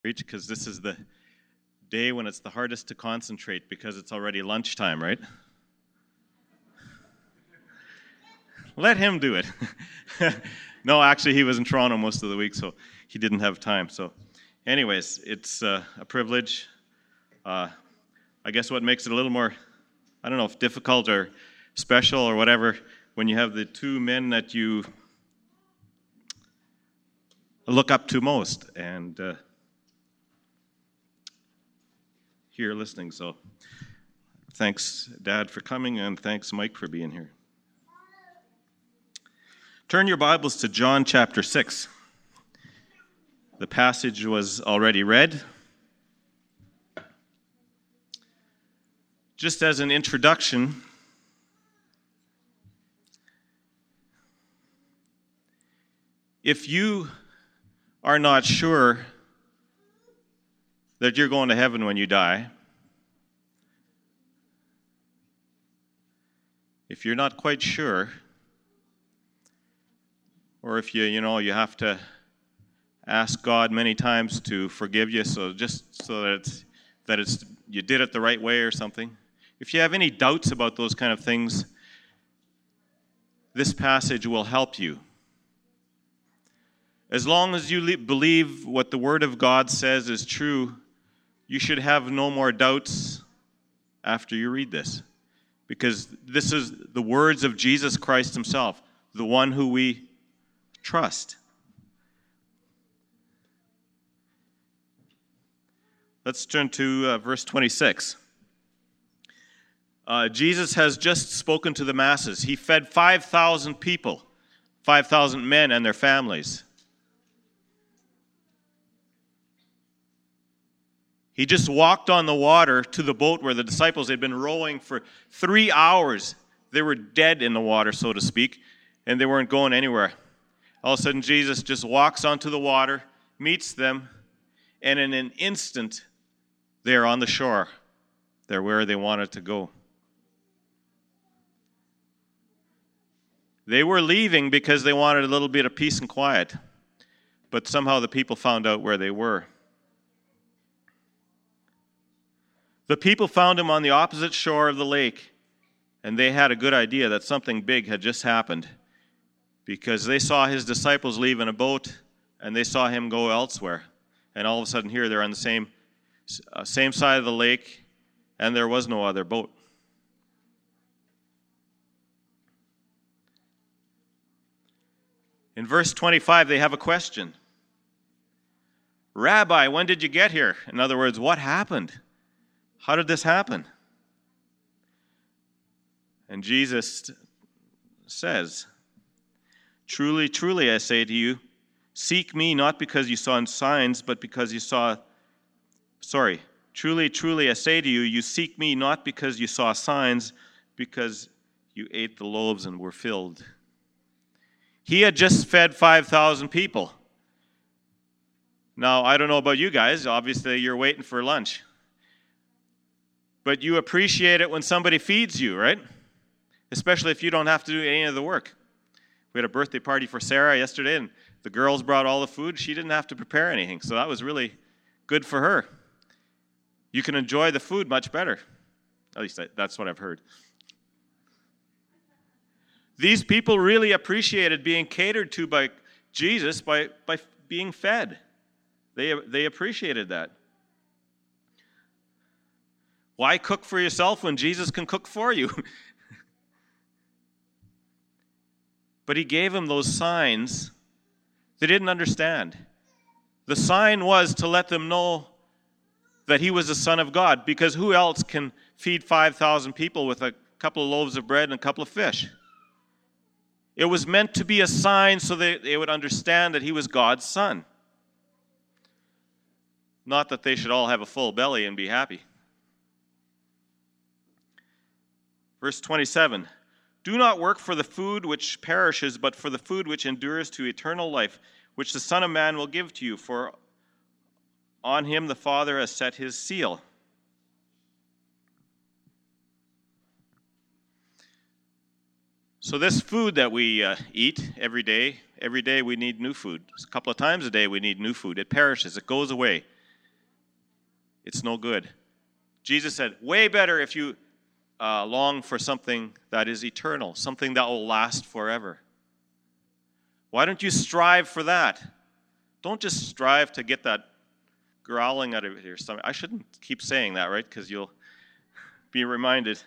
Because this is the day when it's the hardest to concentrate because it's already lunchtime, right? Let him do it. No, actually, he was in Toronto most of the week, so he didn't have time. So anyways, it's a privilege. I guess what makes it a little more, I don't know if difficult or special or whatever, when you have the two men that you look up to most and here listening. So thanks, Dad, for coming, and thanks, Mike, for being here. Turn your Bibles to John chapter 6. The passage was already read. Just as an introduction, if you are not sure that you're going to heaven when you die, if you're not quite sure, or if you have to ask God many times to forgive you, so just so that it's you did it the right way or something. If you have any doubts about those kind of things, this passage will help you. As long as you believe what the Word of God says is true, you should have no more doubts after you read this. Because this is the words of Jesus Christ himself, the one who we trust. Let's turn to verse 26. Jesus has just spoken to the masses. He fed 5,000 people, 5,000 men and their families. He just walked on the water to the boat where the disciples had been rowing for 3 hours. They were dead in the water, so to speak, and they weren't going anywhere. All of a sudden, Jesus just walks onto the water, meets them, and in an instant, they're on the shore. They're where they wanted to go. They were leaving because they wanted a little bit of peace and quiet, but somehow the people found out where they were. The people found him on the opposite shore of the lake, and they had a good idea that something big had just happened because they saw his disciples leave in a boat, and they saw him go elsewhere. And all of a sudden here they're on the same side of the lake, and there was no other boat. In verse 25, they have a question. Rabbi, when did you get here? In other words, what happened? How did this happen? And Jesus says, truly, truly, I say to you, seek me not because you saw signs, but because you saw... Truly, truly, I say to you, you seek me not because you saw signs, because you ate the loaves and were filled. He had just fed 5,000 people. Now, I don't know about you guys. Obviously, you're waiting for lunch. But you appreciate it when somebody feeds you, right? Especially if you don't have to do any of the work. We had a birthday party for Sarah yesterday, and the girls brought all the food. She didn't have to prepare anything, so that was really good for her. You can enjoy the food much better. At least that's what I've heard. These people really appreciated being catered to by Jesus by being fed. They appreciated that. Why cook for yourself when Jesus can cook for you? But he gave them those signs they didn't understand. The sign was to let them know that he was the Son of God, because who else can feed 5,000 people with a couple of loaves of bread and a couple of fish? It was meant to be a sign so that they would understand that he was God's Son. Not that they should all have a full belly and be happy. Verse 27, do not work for the food which perishes, but for the food which endures to eternal life, which the Son of Man will give to you, for on him the Father has set his seal. So this food that we eat every day we need new food. A couple of times a day we need new food. It perishes, it goes away. it's no good. Jesus said, way better if you long for something that is eternal, something that will last forever. Why don't you strive for that? Don't just strive to get that growling out of your stomach. I shouldn't keep saying that, right? Because you'll be reminded.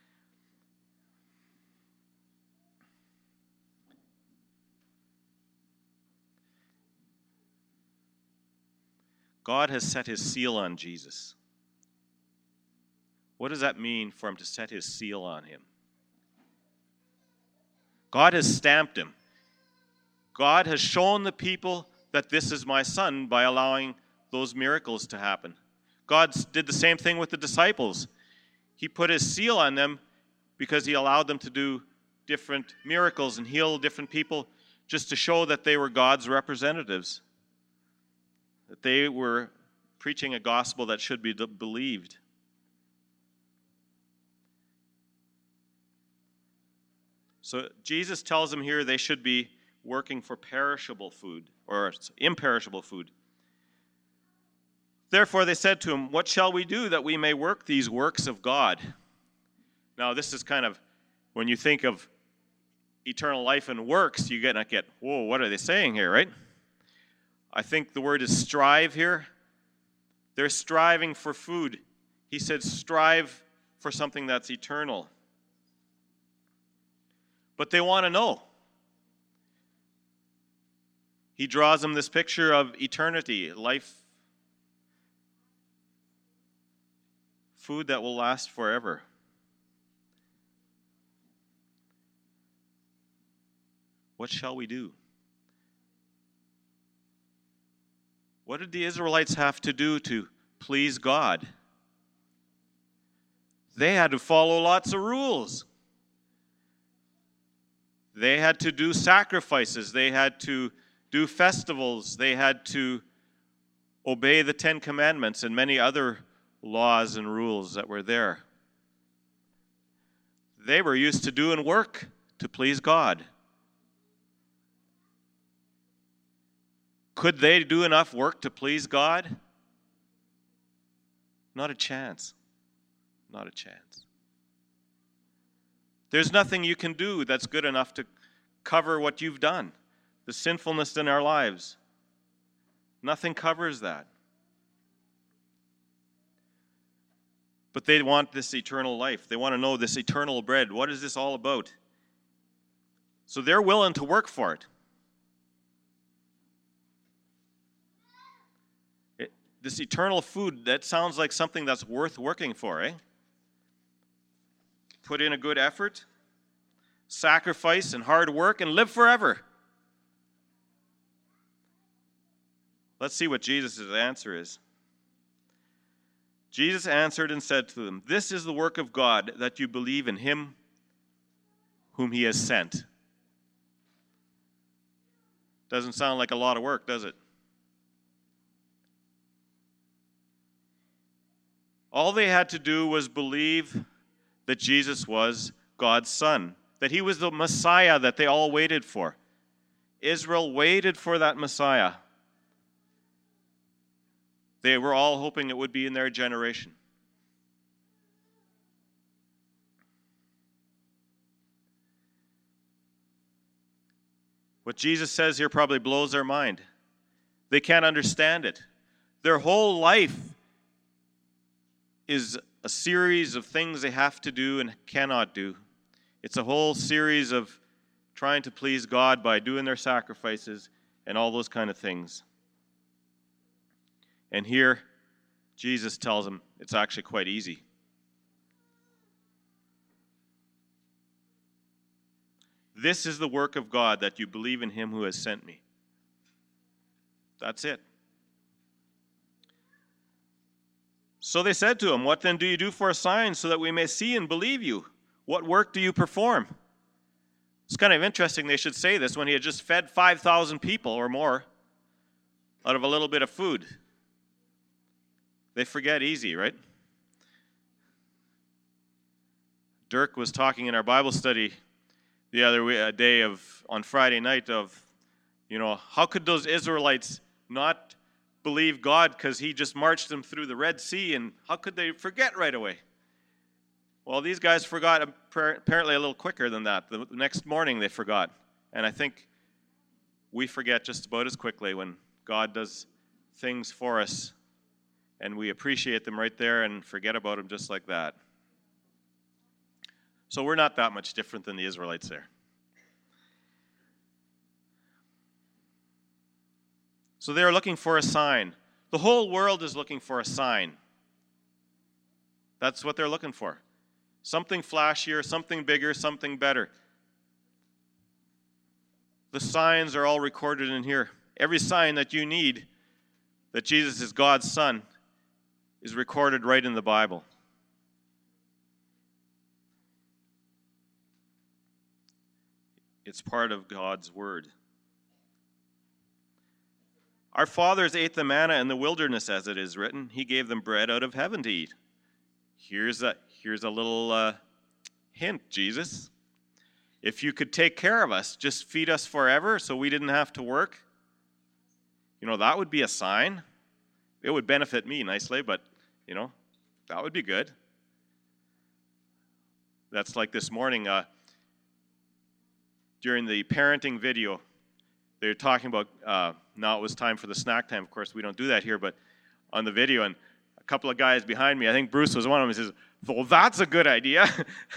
God has set his seal on Jesus. What does that mean for him to set his seal on him? God has stamped him. God has shown the people that this is my son by allowing those miracles to happen. God did the same thing with the disciples. He put his seal on them because he allowed them to do different miracles and heal different people just to show that they were God's representatives, that they were preaching a gospel that should be believed. So Jesus tells them here they should be working for perishable food or imperishable food. Therefore they said to him, what shall we do that we may work these works of God? Now this is kind of, when you think of eternal life and works, you get, whoa, what are they saying here, right? I think the word is strive here. They're striving for food. He said strive for something that's eternal. But they want to know. He draws them this picture of eternity, life, food that will last forever. What shall we do? What did the Israelites have to do to please God? They had to follow lots of rules. They had to do sacrifices. They had to do festivals. They had to obey the Ten Commandments and many other laws and rules that were there. They were used to doing work to please God. Could they do enough work to please God? Not a chance. Not a chance. There's nothing you can do that's good enough to cover what you've done, the sinfulness in our lives. Nothing covers that. But they want this eternal life. They want to know this eternal bread. What is this all about? So they're willing to work for it. This eternal food, that sounds like something that's worth working for, eh? Put in a good effort, sacrifice and hard work, and live forever. Let's see what Jesus' answer is. Jesus answered and said to them, this is the work of God, that you believe in him whom he has sent. Doesn't sound like a lot of work, does it? All they had to do was believe that Jesus was God's Son, that he was the Messiah that they all waited for. Israel waited for that Messiah. They were all hoping it would be in their generation. What Jesus says here probably blows their mind. They can't understand it. Their whole life is a series of things they have to do and cannot do. It's a whole series of trying to please God by doing their sacrifices and all those kind of things. And here, Jesus tells them it's actually quite easy. This is the work of God, that you believe in him who has sent me. That's it. So they said to him, what then do you do for a sign so that we may see and believe you? What work do you perform? It's kind of interesting they should say this when he had just fed 5,000 people or more out of a little bit of food. They forget easy, right? Dirk was talking in our Bible study the other day on Friday night of, how could those Israelites not believe God because he just marched them through the Red Sea, and how could they forget right away? Well, these guys forgot apparently a little quicker than that. The next morning they forgot. And I think we forget just about as quickly when God does things for us, and we appreciate them right there and forget about them just like that. So we're not that much different than the Israelites there. So they're looking for a sign. The whole world is looking for a sign. That's what they're looking for. Something flashier, something bigger, something better. The signs are all recorded in here. Every sign that you need that Jesus is God's Son is recorded right in the Bible. It's part of God's Word. Our fathers ate the manna in the wilderness, as it is written. He gave them bread out of heaven to eat. Here's a little hint, Jesus. If you could take care of us, just feed us forever so we didn't have to work, that would be a sign. It would benefit me nicely, but, that would be good. That's like this morning during the parenting video. They were talking about, now it was time for the snack time. Of course, we don't do that here, but on the video, and a couple of guys behind me, I think Bruce was one of them, he says, well, that's a good idea.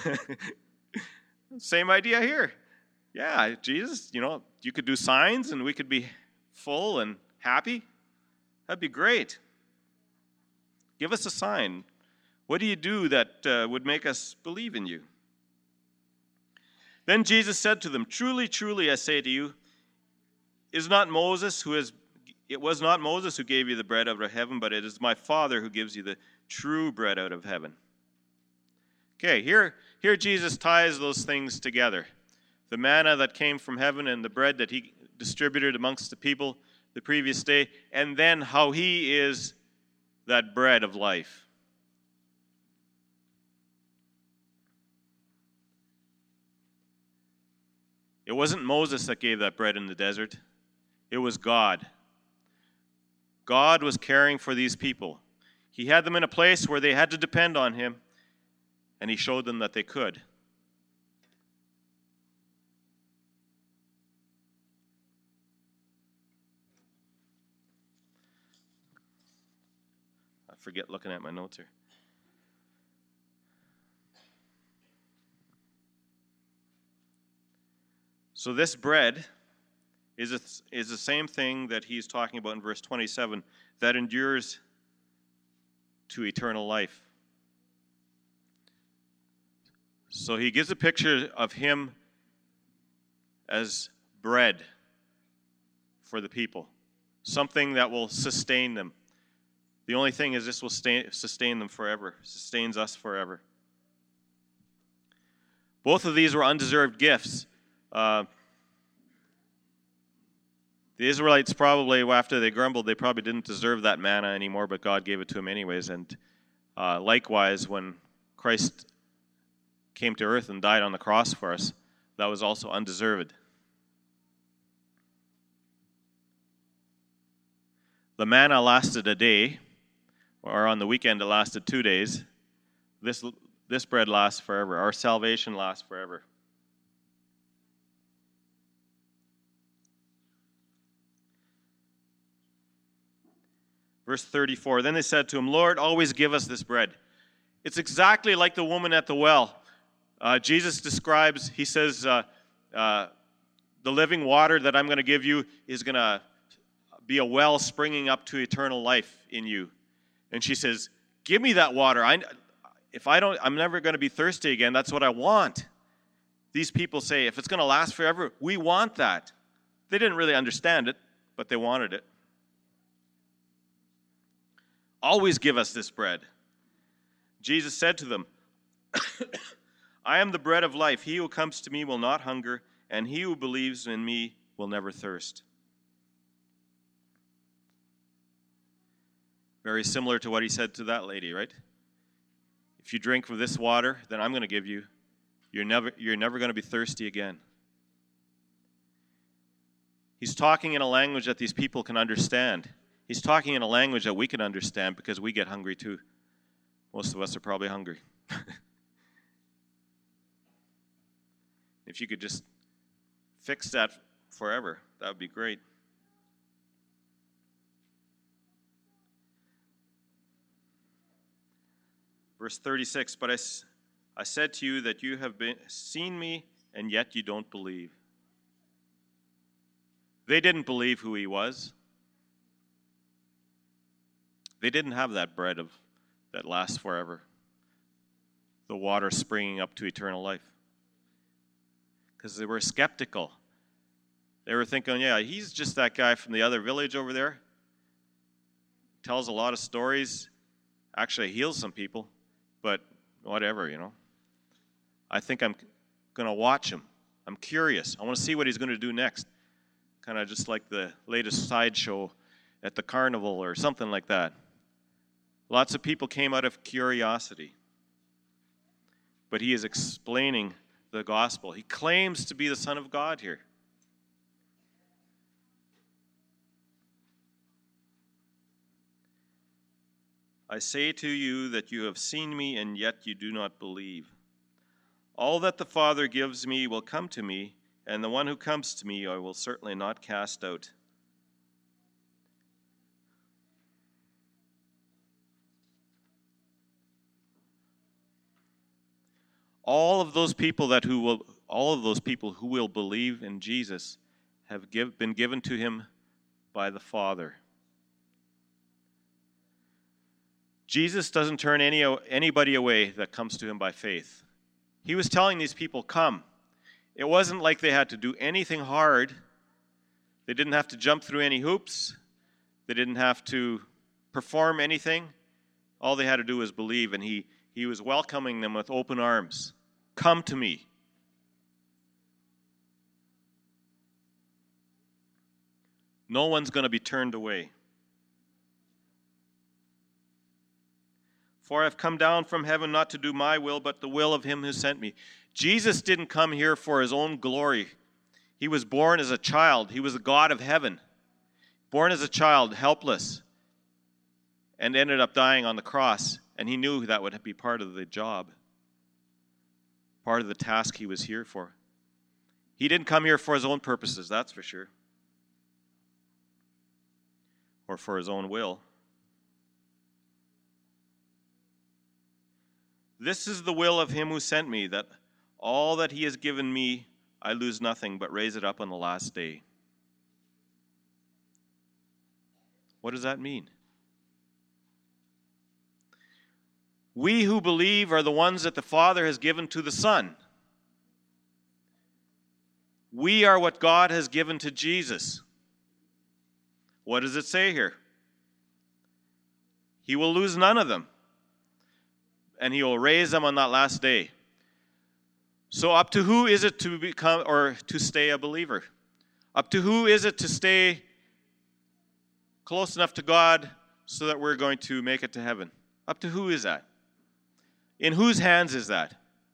Same idea here. Yeah, Jesus, you could do signs and we could be full and happy. That'd be great. Give us a sign. What do you do that would make us believe in you? Then Jesus said to them, truly, truly, I say to you, it was not Moses who gave you the bread out of heaven, but it is my Father who gives you the true bread out of heaven. Okay, here Jesus ties those things together. The manna that came from heaven and the bread that he distributed amongst the people the previous day, and then how he is that bread of life. It wasn't Moses that gave that bread in the desert. It was God. God was caring for these people. He had them in a place where they had to depend on him, and he showed them that they could. I forget looking at my notes here. So this bread is the same thing that he's talking about in verse 27, that endures to eternal life. So he gives a picture of him as bread for the people, something that will sustain them. The only thing is this will sustain them forever, sustains us forever. Both of these were undeserved gifts. The Israelites probably, after they grumbled, they probably didn't deserve that manna anymore, but God gave it to them anyways. And likewise, when Christ came to earth and died on the cross for us, that was also undeserved. The manna lasted a day, or on the weekend it lasted 2 days. This bread lasts forever. Our salvation lasts forever. Verse 34, then they said to him, Lord, always give us this bread. It's exactly like the woman at the well. Jesus describes, he says, the living water that I'm going to give you is going to be a well springing up to eternal life in you. And she says, give me that water. I'm never going to be thirsty again. That's what I want. These people say, if it's going to last forever, we want that. They didn't really understand it, but they wanted it. Always give us this bread. Jesus said to them, I am the bread of life. He who comes to me will not hunger, and he who believes in me will never thirst. Very similar to what he said to that lady, right? If you drink from this water, then I'm going to give you, you're never going to be thirsty again. He's talking in a language that these people can understand. He's talking in a language that we can understand because we get hungry too. Most of us are probably hungry. If you could just fix that forever, that would be great. Verse 36, but I said to you that you have seen me, and yet you don't believe. They didn't believe who he was. They didn't have that bread that lasts forever, the water springing up to eternal life. Because they were skeptical. They were thinking, yeah, he's just that guy from the other village over there. Tells a lot of stories. Actually heals some people. But whatever, I think I'm going to watch him. I'm curious. I want to see what he's going to do next. Kind of just like the latest sideshow at the carnival or something like that. Lots of people came out of curiosity. But he is explaining the gospel. He claims to be the Son of God here. I say to you that you have seen me, and yet you do not believe. All that the Father gives me will come to me, and the one who comes to me I will certainly not cast out. All of those people who will believe in Jesus have been given to him by the Father. Jesus doesn't turn anybody away that comes to him by faith. He was telling these people, come. It wasn't like they had to do anything hard. They didn't have to jump through any hoops. They didn't have to perform anything. All they had to do was believe, and he was welcoming them with open arms. Come to me. No one's going to be turned away. For I've come down from heaven not to do my will, but the will of him who sent me. Jesus didn't come here for his own glory. He was born as a child. He was the God of heaven. Born as a child, helpless, and ended up dying on the cross. And he knew that would be part of the job, part of the task he was here for. He didn't come here for his own purposes, that's for sure, or for his own will. This is the will of him who sent me, that all that he has given me, I lose nothing, but raise it up on the last day. What does that mean? We who believe are the ones that the Father has given to the Son. We are what God has given to Jesus. What does it say here? He will lose none of them, and he will raise them on that last day. So up to who is it to become or to stay a believer? Up to who is it to stay close enough to God so that we're going to make it to heaven? Up to who is that? In whose hands is that?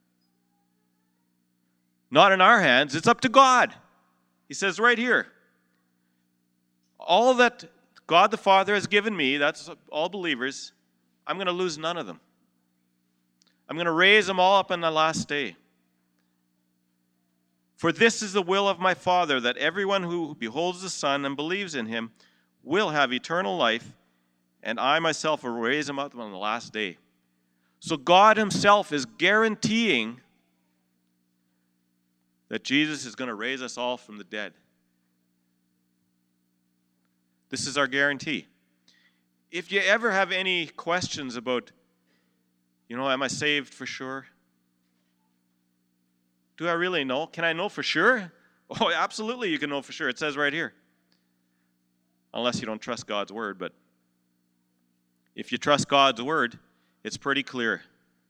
Not in our hands. It's up to God. He says right here, all that God the Father has given me, that's all believers, I'm going to lose none of them. I'm going to raise them all up on the last day. For this is the will of my Father, that everyone who beholds the Son and believes in him will have eternal life, and I myself will raise him up on the last day. So God himself is guaranteeing that Jesus is going to raise us all from the dead. This is our guarantee. If you ever have any questions about, am I saved for sure? Do I really know? Can I know for sure? Oh, absolutely you can know for sure. It says right here. Unless you don't trust God's word. But if you trust God's word, it's pretty clear.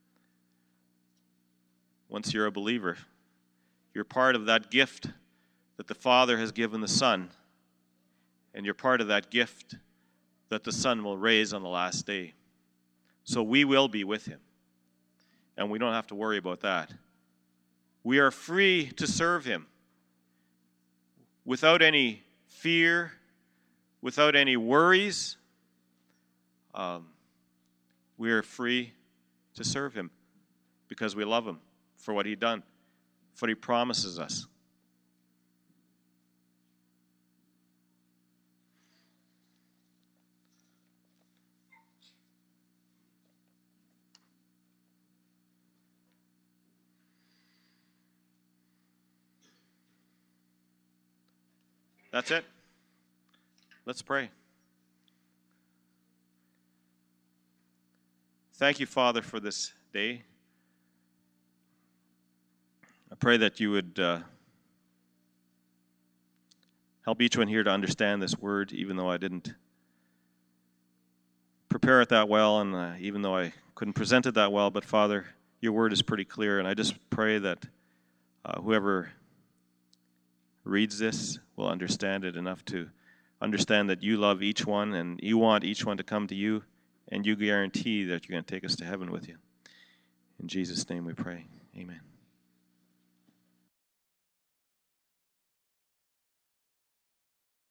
Once you're a believer, you're part of that gift that the Father has given the Son. And you're part of that gift that the Son will raise on the last day. So we will be with him. And we don't have to worry about that. We are free to serve him without any fear, without any worries. We are free to serve him because we love him for what he's done, for what he promises us. That's it. Let's pray. Thank you, Father, for this day. I pray that you would help each one here to understand this word, even though I didn't prepare it that well, and even though I couldn't present it that well. But, Father, your word is pretty clear, and I just pray that whoever reads this will understand it enough to understand that you love each one, and you want each one to come to you, and you guarantee that you're going to take us to heaven with you. In Jesus' name we pray. Amen.